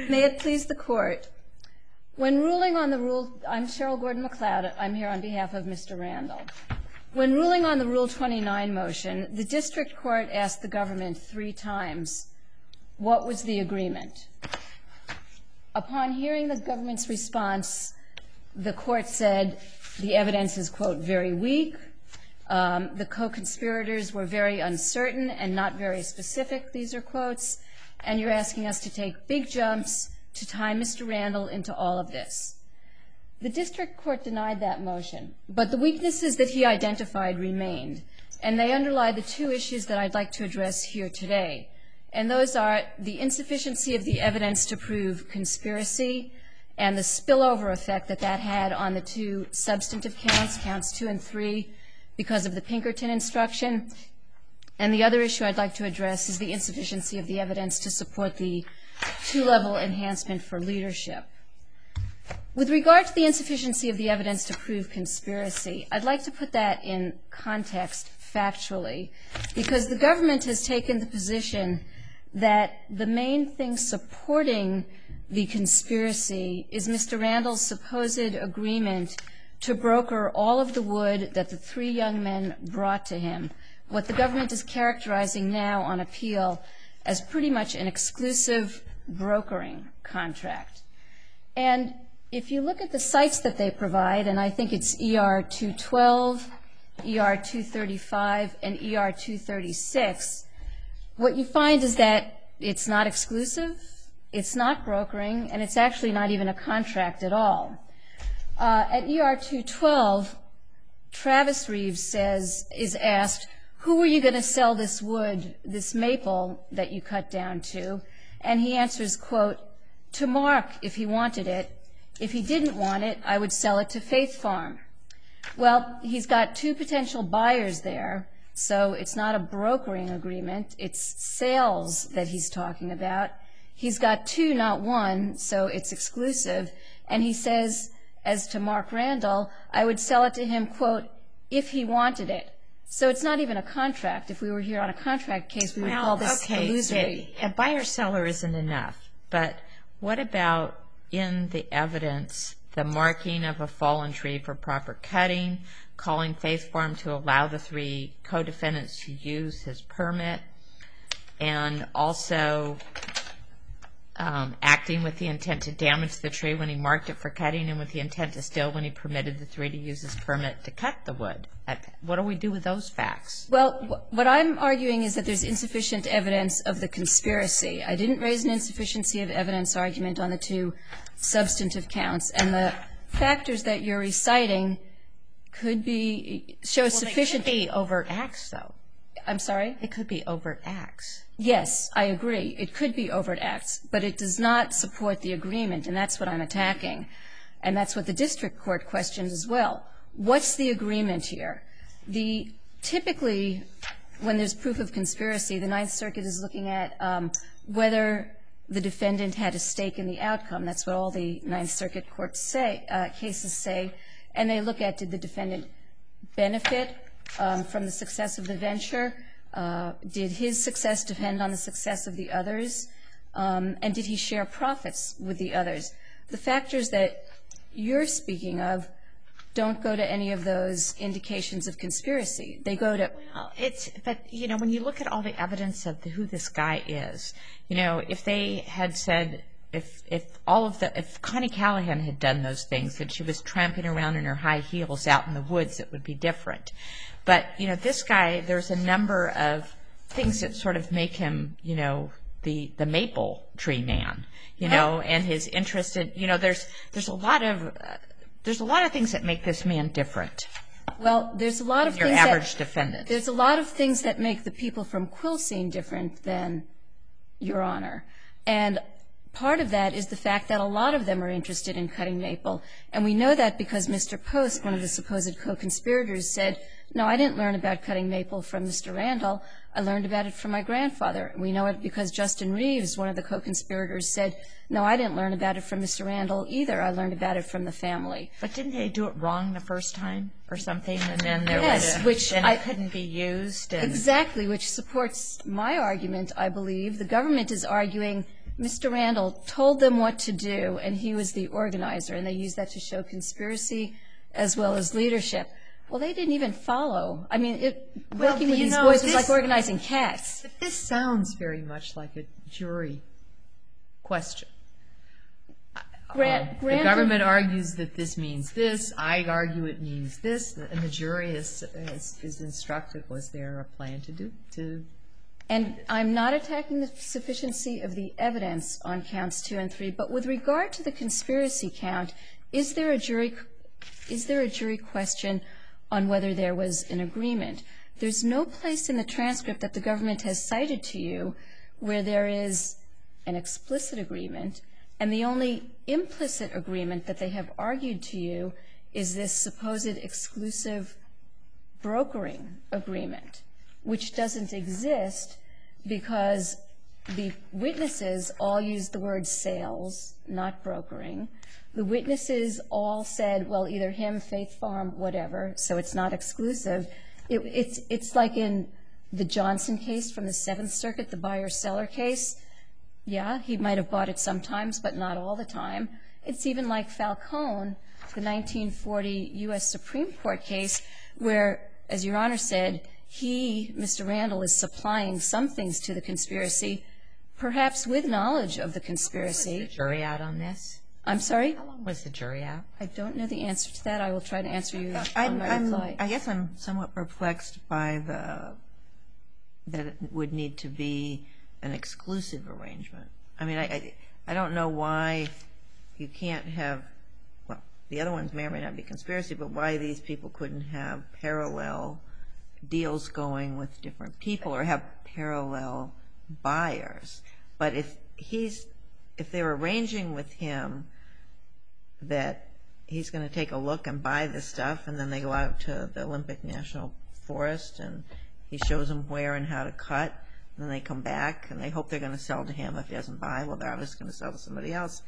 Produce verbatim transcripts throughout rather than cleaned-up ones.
May it please the Court. When ruling on the rule, I'm Cheryl Gordon-McLeod. I'm here on behalf of Mister Randall. When ruling on the Rule twenty-nine motion, the district court asked the government three times, what was the agreement? Upon hearing the government's response, the court said the evidence is, quote, very weak. Um, the co-conspirators were very uncertain and not very specific, these are quotes, and you're asking us to take big jumps to tie Mister Randall into all of this. The district court denied that motion, but the weaknesses that he identified remained, and they underlie the two issues that I'd like to address here today, and those are the insufficiency of the evidence to prove conspiracy and the spillover effect that that had on the two substantive counts, counts two and three, because of the Pinkerton instruction. And the other issue I'd like to address is the insufficiency of the evidence to support the two-level enhancement for leadership. With regard to the insufficiency of the evidence to prove conspiracy, I'd like to put that in context factually, because the government has taken the position that the main thing supporting the conspiracy is Mister Randall's supposed agreement to broker all of the wood that the three young men brought to him, what the government is characterizing now on appeal as pretty much an exclusive brokering contract. And if you look at the sites that they provide, and I think it's E R two twelve, E R two thirty-five, and E R two thirty-six, what you find is that it's not exclusive, it's not brokering, and it's actually not even a contract at all. Uh, at E R two twelve, Travis Reeves says, is asked, who were you going to sell this wood, this maple that you cut down to? And he answers, quote, to Mark if he wanted it. If he didn't want it, I would sell it to Faith Farm. Well, he's got two potential buyers there, so it's not a brokering agreement. It's sales that he's talking about. He's got two, not one, so it's exclusive. And he says, as to Mark Randall, I would sell it to him, quote, if he wanted it. So it's not even a contract. If we were here on a contract case, we would well, call this okay, illusory. A buyer-seller isn't enough, but what about in the evidence the marking of a fallen tree for proper cutting, calling Faith Farm to allow the three co-defendants to use his permit, and also Um, acting with the intent to damage the tree when he marked it for cutting and with the intent to steal when he permitted the three to use his permit to cut the wood. What do we do with those facts? Well, what I'm arguing is that there's insufficient evidence of the conspiracy. I didn't raise an insufficiency of evidence argument on the two substantive counts, and the factors that you're reciting could be, show well, sufficient. They could be overt acts, though. I'm sorry? It could be overt acts. Yes, I agree. It could be overt acts, but it does not support the agreement, and that's what I'm attacking. And that's what the district court questions as well. What's the agreement here? The typically, when there's proof of conspiracy, the Ninth Circuit is looking at um, whether the defendant had a stake in the outcome. That's what all the Ninth Circuit courts say, uh, cases say. And they look at, did the defendant benefit um, from the success of the venture? Uh, did his success depend on the success of the others? Um, and did he share profits with the others? The factors that you're speaking of don't go to any of those indications of conspiracy. They go to... Well, it's, but, you know, when you look at all the evidence of the, who this guy is, you know, if they had said, if, if all of the, if Connie Callahan had done those things and she was tramping around in her high heels out in the woods, it would be different. But, you know, this guy, there's a number of things that sort of make him, you know, the, the maple tree man, you know, and his interest in, you know, there's, there's a lot of, uh, there's a lot of things that make this man different. Well, there's a lot of your things average that, defendant. There's a lot of things that make the people from Quilcene different than Your Honor. And part of that is the fact that a lot of them are interested in cutting maple. And we know that because Mister Post, one of the supposed co-conspirators, said, no, I didn't learn about cutting maple from Mister Randall. I learned about it from my grandfather. We know it because Justin Reeves, one of the co-conspirators, said, no, I didn't learn about it from Mister Randall either. I learned about it from the family. But didn't they do it wrong the first time or something? And then there yes, was a, which then I, it couldn't be used. And exactly, which supports my argument, I believe. The government is arguing Mister Randall told them what to do, and he was the organizer, and they used that to show conspiracy as well as leadership. Well, they didn't even follow. I mean, it, well, working with these know, boys this, was like organizing cats. But this sounds very much like a jury question. Grant, uh, the government argues that this means this. I argue it means this, and the jury is is, is instructed. Was there a plan to do to? And I'm not attacking the sufficiency of the evidence on counts two and three, but with regard to the conspiracy count, is there a jury is there a jury question on whether there was an agreement? There's no place in the transcript that the government has cited to you where there is an explicit agreement, and the only implicit agreement that they have argued to you is this supposed exclusive brokering agreement, which doesn't exist because the witnesses all used the word sales, not brokering. The witnesses all said, well, either him, Faith Farm, whatever, so it's not exclusive. It, it's, it's like in the Johnson case from the Seventh Circuit, the buyer-seller case. Yeah, he might have bought it sometimes, but not all the time. It's even like Falcone, the nineteen forty U S Supreme Court case, where, as Your Honor said, he, Mister Randall, is supplying some things to the conspiracy, perhaps with knowledge of the conspiracy. Was the jury out on this? I'm sorry? How long was the jury out? I don't know the answer to that. I will try to answer you I'm, on my I'm, reply. I guess I'm somewhat perplexed by the that it would need to be an exclusive arrangement. I mean, I, I, I don't know why you can't have, well, the other ones may or may not be conspiracy, but why these people couldn't have parallel deals going with different people or have parallel buyers. But if he's, if they're arranging with him that he's going to take a look and buy this stuff, and then they go out to the Olympic National Forest and he shows them where and how to cut, and then they come back and they hope they're going to sell to him. If he doesn't buy, well, they're obviously going to sell to somebody else.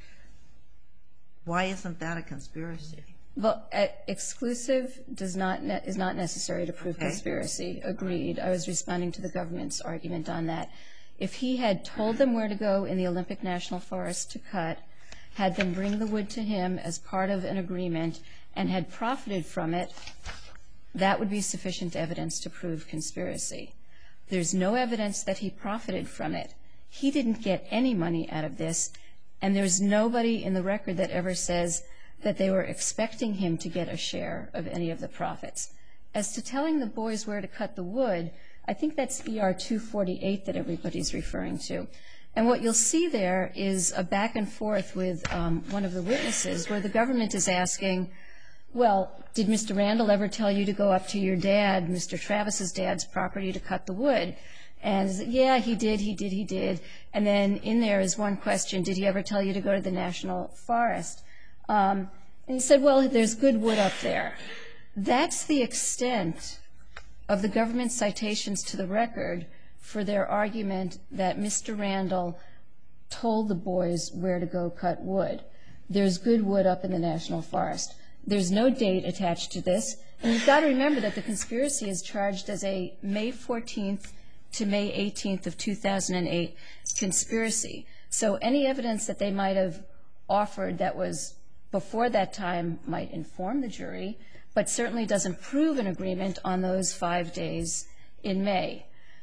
Why isn't that a conspiracy? Well, uh, exclusive does not ne- is not necessary to prove Okay. conspiracy. Agreed. I was responding to the government's argument on that. If he had told them where to go in the Olympic National Forest to cut, had them bring the wood to him as part of an agreement, and had profited from it, that would be sufficient evidence to prove conspiracy. There's no evidence that he profited from it. He didn't get any money out of this, and there's nobody in the record that ever says that they were expecting him to get a share of any of the profits. As to telling the boys where to cut the wood, I think that's E R two forty-eight that everybody's referring to. And what you'll see there is a back and forth with um, one of the witnesses where the government is asking, well, did Mister Randall ever tell you to go up to your dad, Mister Travis's dad's property, to cut the wood? And yeah, he did, he did, he did. And then in there is one question, did he ever tell you to go to the National Forest? Um, and he said, well, there's good wood up there. That's the extent of the government's citations to the record for their argument that Mister Randall told the boys where to go cut wood. There's good wood up in the National Forest. There's no date attached to this. And you've got to remember that the conspiracy is charged as a May fourteenth to May eighteenth of two thousand eight conspiracy. So any evidence that they might have offered that was before that time might inform the jury, but certainly doesn't prove an agreement on those five days in May.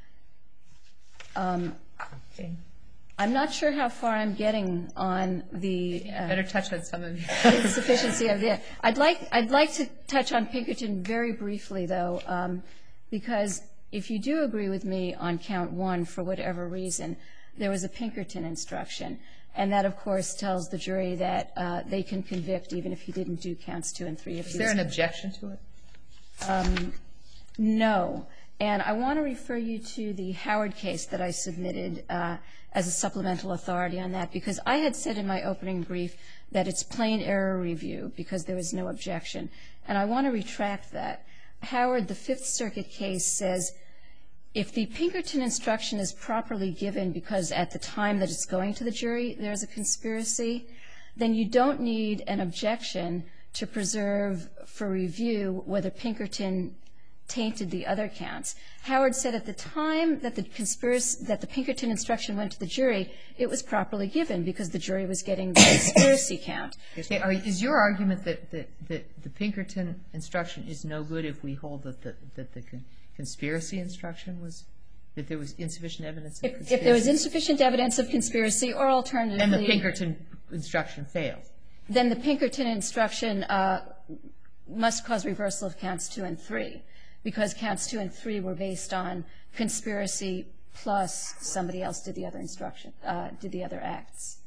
Um, Okay. I'm not sure how far I'm getting on the uh, Better touch on some of the sufficiency of the. I'd like I'd like to touch on Pinkerton very briefly, though, um, because if you do agree with me on count one for whatever reason, there was a Pinkerton instruction, and that, of course, tells the jury that uh, they can convict even if he didn't do counts two and three. If Is he there was- an objection to it? Um, no. And I want to refer you to the Howard case that I submitted uh, as a supplemental authority on that, because I had said in my opening brief that it's plain error review because there was no objection. And I want to retract that. Howard, the Fifth Circuit case, says if the Pinkerton instruction is properly given because at the time that it's going to the jury there's a conspiracy, then you don't need an objection to preserve for review whether Pinkerton tainted the other counts. Howard said at the time that the conspiracy, that the Pinkerton instruction went to the jury, it was properly given because the jury was getting the conspiracy count. Okay, are, is your argument that, that, that the Pinkerton instruction is no good if we hold that the, that the con- conspiracy instruction was, that there was insufficient evidence of If, conspiracy? if there was insufficient evidence of conspiracy or alternatively... And the Pinkerton instruction failed. Then the Pinkerton instruction uh, must cause reversal of counts two and three, because counts two and three were based on conspiracy plus somebody else did the other instruction, uh, did the other acts.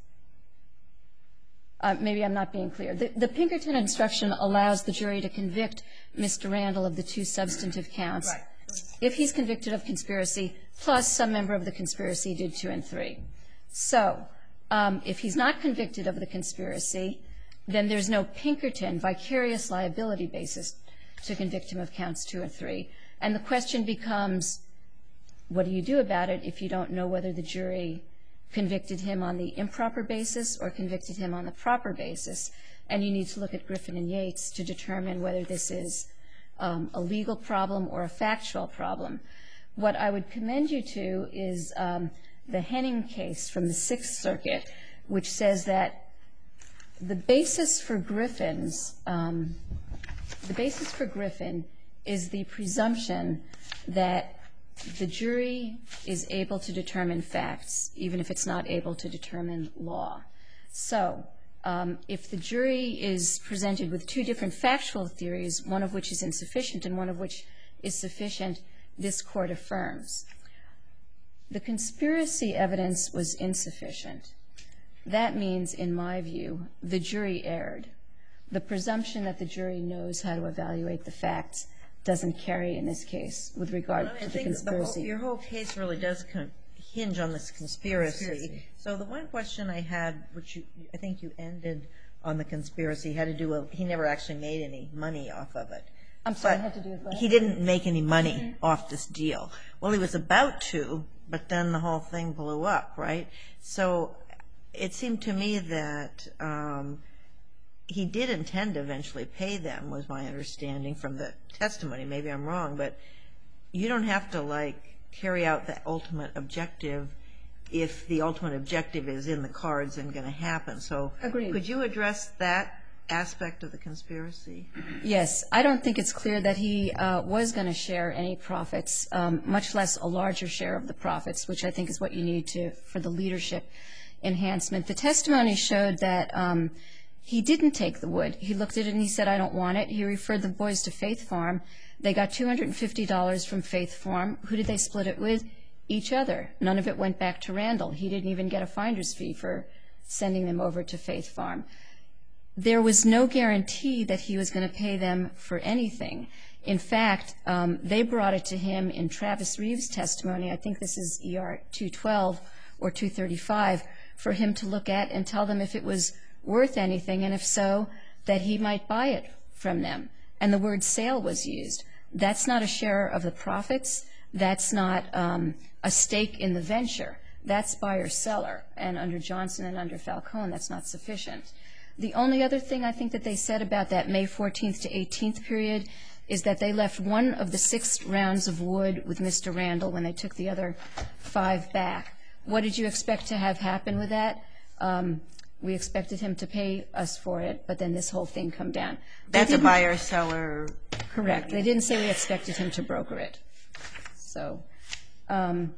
Uh, maybe I'm not being clear. The, the Pinkerton instruction allows the jury to convict Mister Randall of the two substantive counts Right. if he's convicted of conspiracy plus some member of the conspiracy did two and three. So um, if he's not convicted of the conspiracy, then there's no Pinkerton vicarious liability basis to convict him of counts two and three. And the question becomes, what do you do about it if you don't know whether the jury convicted him on the improper basis or convicted him on the proper basis? And you need to look at Griffin and Yates to determine whether this is um, a legal problem or a factual problem. What I would commend you to is um, the Henning case from the Sixth Circuit, which says that the basis for Griffin's, um, the basis for Griffin is the presumption that the jury is able to determine facts, even if it's not able to determine law. So um, if the jury is presented with two different factual theories, one of which is insufficient and one of which is sufficient, this court affirms. The conspiracy evidence was insufficient. That means, in my view, the jury erred. The presumption that the jury knows how to evaluate the facts doesn't carry in this case with regard Well, I to the think conspiracy. The whole, your whole case really does con- hinge on this conspiracy. Conspiracy. So the one question I had, which you, I think you ended on the conspiracy, had to do with he never actually made any money off of it. I'm sorry, But it had to do with what? he didn't make any money off this deal. Well, he was about to, but then the whole thing blew up, right? So it seemed to me that um, he did intend to eventually pay them, was my understanding from the testimony. Maybe I'm wrong, but you don't have to, like, carry out the ultimate objective if the ultimate objective is in the cards and going to happen. So Agreed. Could you address that aspect of the conspiracy? Yes. I don't think it's clear that he uh, was going to share any profits, um, much less a larger share of the profits, which I think is what you need to for the leadership enhancement. The testimony showed that um, he didn't take the wood. He looked at it and he said, I don't want it. He referred the boys to Faith Farm. They got two hundred fifty dollars from Faith Farm. Who did they split it with? Each other. None of it went back to Randall. He didn't even get a finder's fee for sending them over to Faith Farm. There was no guarantee that he was going to pay them for anything. In fact, um, they brought it to him in Travis Reeves' testimony, I think this is E R two twelve or two thirty-five, for him to look at and tell them if it was worth anything, and if so, that he might buy it from them. And the word sale was used. That's not a share of the profits. That's not um, a stake in the venture. That's buyer-seller. And under Johnson and under Falcone, that's not sufficient. The only other thing I think that they said about that May fourteenth to eighteenth period is that they left one of the six rounds of wood with Mister Randall when they took the other five back. What did you expect to have happen with that? Um, we expected him to pay us for it, but then this whole thing come down. They That's a didn't- buyer-seller. Correct. They didn't say we expected him to broker it. So um,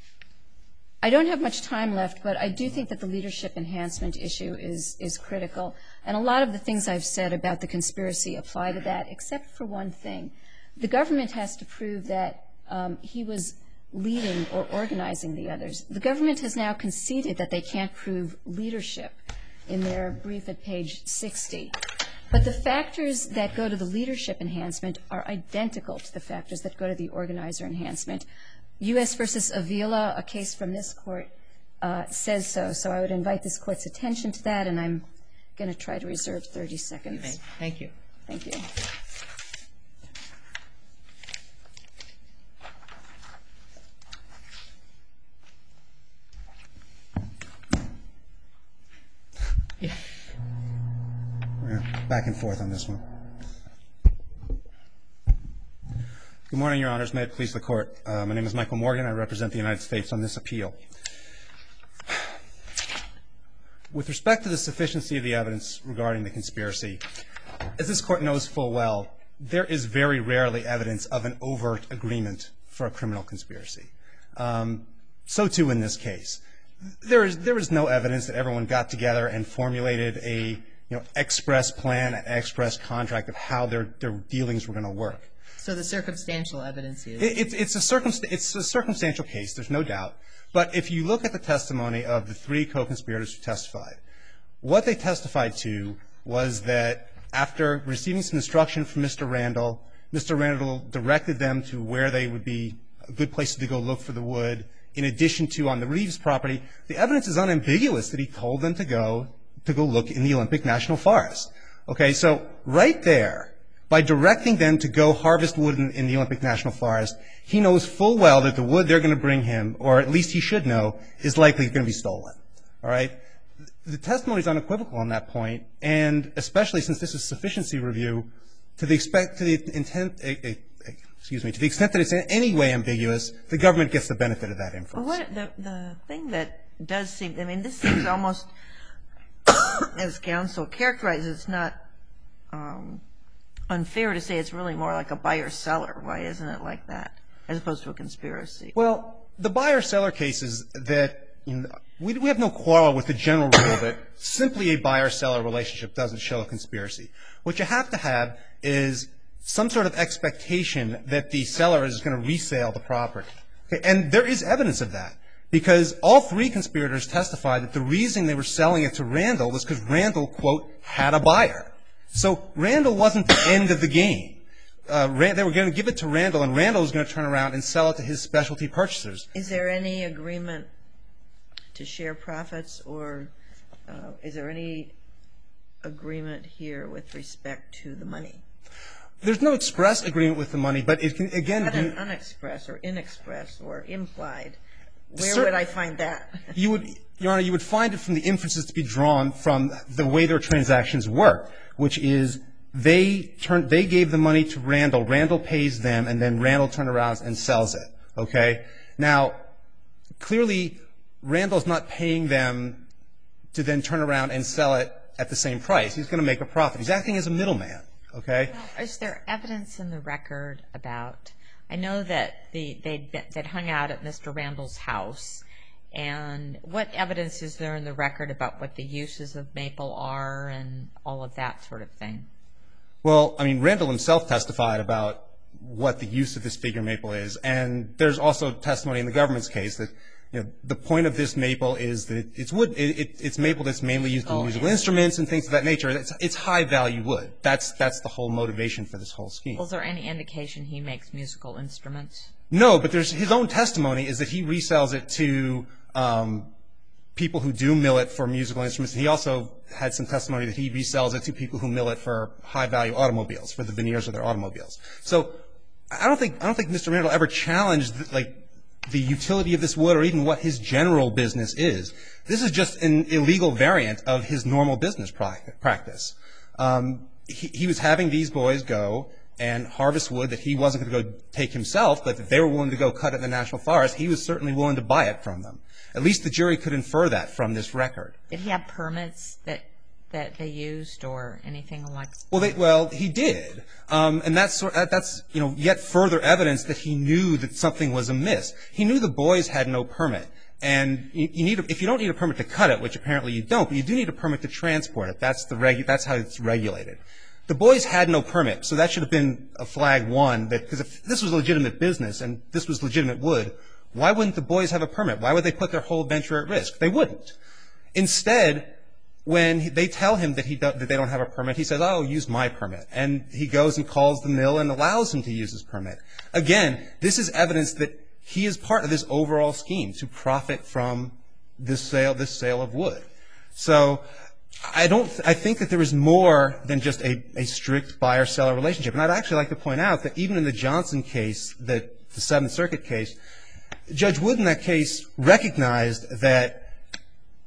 I don't have much time left, but I do think that the leadership enhancement issue is, is critical. And a lot of the things I've said about the conspiracy apply to that, except for one thing. The government has to prove that um, he was leading or organizing the others. The government has now conceded that they can't prove leadership in their brief at page sixty. But the factors that go to the leadership enhancement are identical to the factors that go to the organizer enhancement. U S versus Avila, a case from this court, uh, says so. So I would invite this court's attention to that, and I'm going to try to reserve thirty seconds. Okay. Thank you. Thank you. Yeah. We're back and forth on this one. Good morning, Your Honors. May it please the Court. Uh, my name is Michael Morgan. I represent the United States on this appeal. With respect to the sufficiency of the evidence regarding the conspiracy, as this Court knows full well, there is very rarely evidence of an overt agreement for a criminal conspiracy. Um, so too in this case. There is there is no evidence that everyone got together and formulated a you know express plan, an express contract of how their, their dealings were going to work. So the circumstantial evidence is? It, it's, it's, a circumst- it's a circumstantial case, there's no doubt. But if you look at the testimony of the three co-conspirators who testified, what they testified to was that after receiving some instruction from Mister Randall, Mister Randall directed them to where they would be a good place to go look for the wood. In addition to on the Reeves property, the evidence is unambiguous that he told them to go to go look in the Olympic National Forest. Okay, so right there, by directing them to go harvest wood in, in the Olympic National Forest, he knows full well that the wood they're going to bring him, or at least he should know, is likely going to be stolen. All right? The testimony is unequivocal on that point, and especially since this is sufficiency review, to the expect to the intent, uh, uh, excuse me, to the extent that it's in any way ambiguous, the government gets the benefit of that inference. Well, what, the the thing that does seem, I mean, this seems almost, as counsel characterizes, it's not um, unfair to say it's really more like a buyer-seller. Why isn't it like that, as opposed to a conspiracy? Well, the buyer-seller cases that, you know, we, we have no quarrel with the general rule that simply a buyer-seller relationship doesn't show a conspiracy. What you have to have is some sort of expectation that the seller is going to resale the property. Okay? And there is evidence of that, because all three conspirators testified that the reason they were selling it to Randall was because Randall, quote, had a buyer. So Randall wasn't the end of the game. Uh, Rand, they were going to give it to Randall, and Randall was going to turn around and sell it to his specialty purchasers. Is there any agreement to share profits, or uh, is there any agreement here with respect to the money? There's no express agreement with the money, but it can, again... Not be, an unexpressed or inexpressed or implied. Where Cer- would I find that? You would, Your Honor, you would find it from the inferences to be drawn from the way their transactions work, which is they turn, they gave the money to Randall, Randall pays them, and then Randall turns around and sells it. Okay? Now, clearly, Randall's not paying them to then turn around and sell it at the same price. He's going to make a profit. He's acting as a middleman. Okay? Well, is there evidence in the record about, I know that the, they'd, they'd hung out at Mister Randall's house, and what evidence is there in the record about what the uses of maple are and all of that sort of thing? Well, I mean, Randall himself testified about what the use of this figure maple is, and there's also testimony in the government's case that, you know, the point of this maple is that it's wood. It, it, it's maple that's mainly used in Oh, musical yeah. instruments and things of that nature. It's, it's high value wood. That's that's the whole motivation for this whole scheme. Was there any indication he makes musical instruments? No, but there's his own testimony is that he resells it to um, people who do mill it for musical instruments. And he also had some testimony that he resells it to people who mill it for high value automobiles, for the veneers of their automobiles. So I don't think I don't think Mister Randall ever challenged like the utility of this wood or even what his general business is. This is just an illegal variant of his normal business practice. Um, he, he was having these boys go and harvest wood that he wasn't going to go take himself, but that they were willing to go cut it in the National Forest. He was certainly willing to buy it from them. At least the jury could infer that from this record. Did he have permits that that they used or anything like that? Well, they, well, he did, um, and that's that's you know yet further evidence that he knew that something was amiss. He knew the boys had no permit, and you, you need a, if you don't need a permit to cut it, which apparently you don't, but you do need a permit to transport it. That's the regu- That's how it's regulated. The boys had no permit, so that should have been a flag one. That because if this was legitimate business and this was legitimate wood, why wouldn't the boys have a permit? Why would they put their whole venture at risk? They wouldn't. Instead, when they tell him that he do, that they don't have a permit, he says, "Oh, use my permit," and he goes and calls the mill and allows him to use his permit. Again, this is evidence that he is part of this overall scheme to profit from this sale, this sale of wood. So, I don't. I think that there is more than just a, a strict buyer-seller relationship, and I'd actually like to point out that even in the Johnson case, that the Seventh Circuit case, Judge Wood in that case recognized that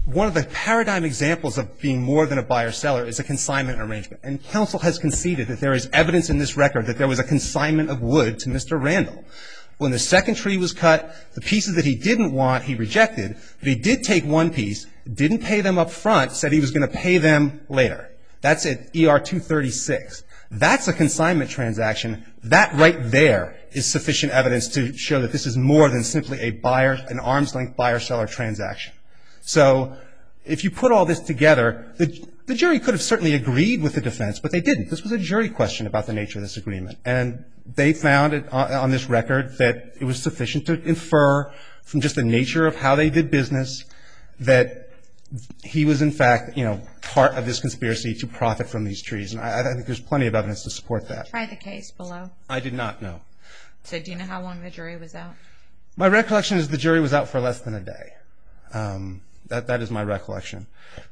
one of the paradigm examples of being more than a buyer-seller is a consignment arrangement. And counsel has conceded that there is evidence in this record that there was a consignment of wood to Mister Randall. When the second tree was cut, the pieces that he didn't want, he rejected, but he did take one piece, didn't pay them up front, said he was going to pay them later. That's at E R two thirty-six. That's a consignment transaction. That right there is sufficient evidence to show that this is more than simply a buyer, an arm's-length buyer-seller transaction. So if you put all this together, the, the jury could have certainly agreed with the defense, but they didn't. This was a jury question about the nature of this agreement. And they found it on, on this record that it was sufficient to infer from just the nature of how they did business that he was, in fact, you know, part of this conspiracy to profit from these trees. And I, I think there's plenty of evidence to support that. Try the case below. I did not know. So do you know how long the jury was out? My recollection is the jury was out for less than a day. Um, that, that is my recollection.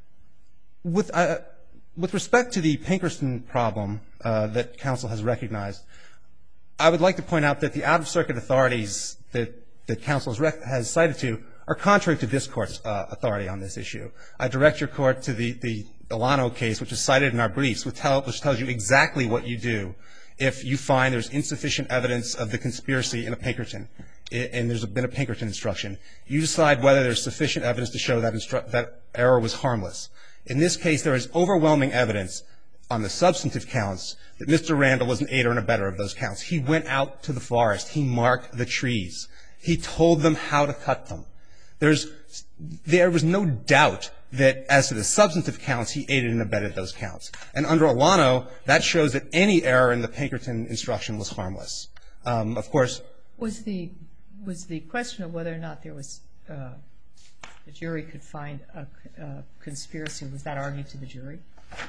With, uh, with respect to the Pinkerton problem uh, that counsel has recognized, I would like to point out that the out-of-circuit authorities that, that counsel has, rec- has cited to are contrary to this court's uh, authority on this issue. I direct your court to the, the Delano case, which is cited in our briefs, which, tell, which tells you exactly what you do if you find there's insufficient evidence of the conspiracy in a Pinkerton, and there's been a Pinkerton instruction. You decide whether there's sufficient evidence to show that, instru- that error was harmless. In this case, there is overwhelming evidence on the substantive counts that Mister Randall was an aider and abetter of those counts. He went out to the forest. He marked the trees. He told them how to cut them. There's, there was no doubt that as to the substantive counts, he aided and abetted those counts. And under Alano, that shows that any error in the Pinkerton instruction was harmless. Um, of course. Was the, was the question of whether or not there was, uh, the jury could find a, a conspiracy, was that argued to the jury?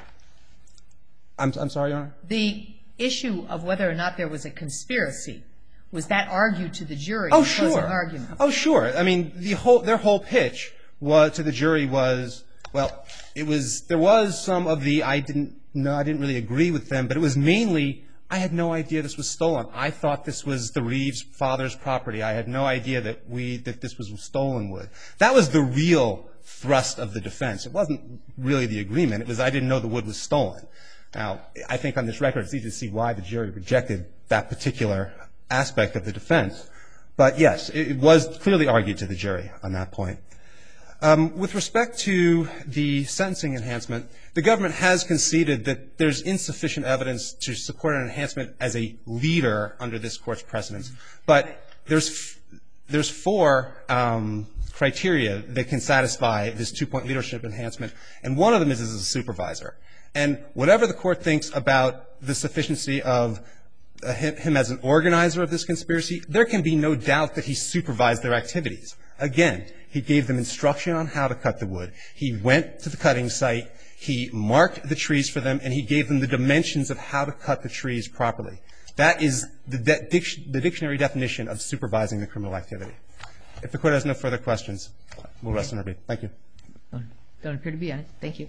I'm, I'm sorry, Your Honor? The issue of whether or not there was a conspiracy, was that argued to the jury? Oh, in closing sure. argument? Oh, sure. I mean, the whole, their whole pitch was, to the jury was, well, it was, there was some of the, I didn't, no, I didn't really agree with them, but it was mainly, I had no idea this was stolen. I thought this was the Reeves father's property. I had no idea that we, that this was stolen wood. That was the real thrust of the defense. It wasn't really the agreement. It was, I didn't know the wood was stolen. Now, I think on this record, it's easy to see why the jury rejected that particular aspect of the defense. But yes, it was clearly argued to the jury on that point. Um, with respect to the sentencing enhancement, the government has conceded that there's insufficient evidence to support an enhancement as a leader under this court's precedents. But there's, there's four um, criteria that can satisfy this two-point leadership enhancement, and one of them is as a supervisor. And whatever the court thinks about the sufficiency of uh, him, him as an organizer of this conspiracy, there can be no doubt that he supervised their activities. Again, he gave them instruction on how to cut the wood. He went to the cutting site. He marked the trees for them, and he gave them the dimensions of how to cut the trees properly. That is the, de- dic- the dictionary definition of supervising the criminal activity. If the court has no further questions, we'll rest on our brief. Thank you. Don't appear to be on it. Thank you.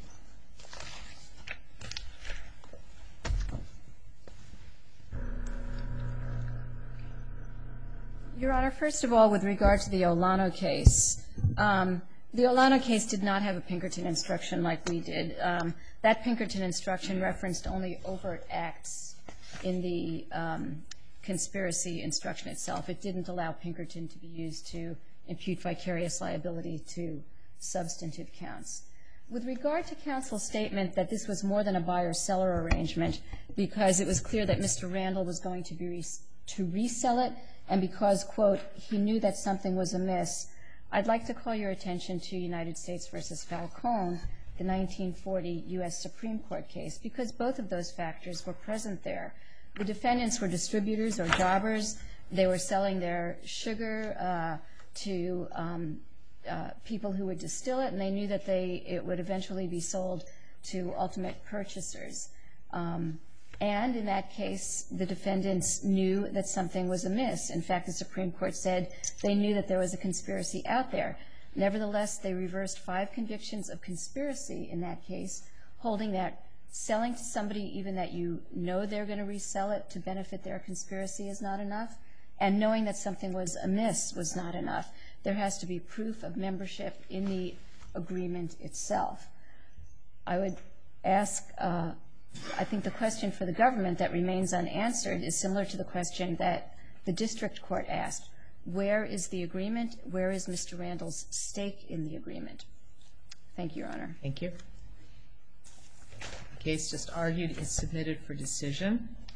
Your Honor, first of all, with regard to the Olano case, um, the Olano case did not have a Pinkerton instruction like we did. Um, that Pinkerton instruction referenced only overt acts in the um, conspiracy instruction itself. It didn't allow Pinkerton to be used to impute vicarious liability to substantive counts. With regard to counsel's statement that this was more than a buyer-seller arrangement because it was clear that Mister Randall was going to be re- to resell it, and because, quote, he knew that something was amiss, I'd like to call your attention to United States versus Falcone, the nineteen forty U S Supreme Court case, because both of those factors were present there. The defendants were distributors or jobbers. They were selling their sugar uh, to um, uh, people who would distill it, and they knew that they it would eventually be sold to ultimate purchasers. Um, And in that case, the defendants knew that something was amiss. In fact, the Supreme Court said they knew that there was a conspiracy out there. Nevertheless, they reversed five convictions of conspiracy in that case, holding that selling to somebody even that you know they're going to resell it to benefit their conspiracy is not enough, and knowing that something was amiss was not enough. There has to be proof of membership in the agreement itself. I would ask, uh, I think the question for the government that remains unanswered is similar to the question that the district court asked. Where is the agreement? Where is Mister Randall's stake in the agreement? Thank you, Your Honor. Thank you. The case just argued is submitted for decision.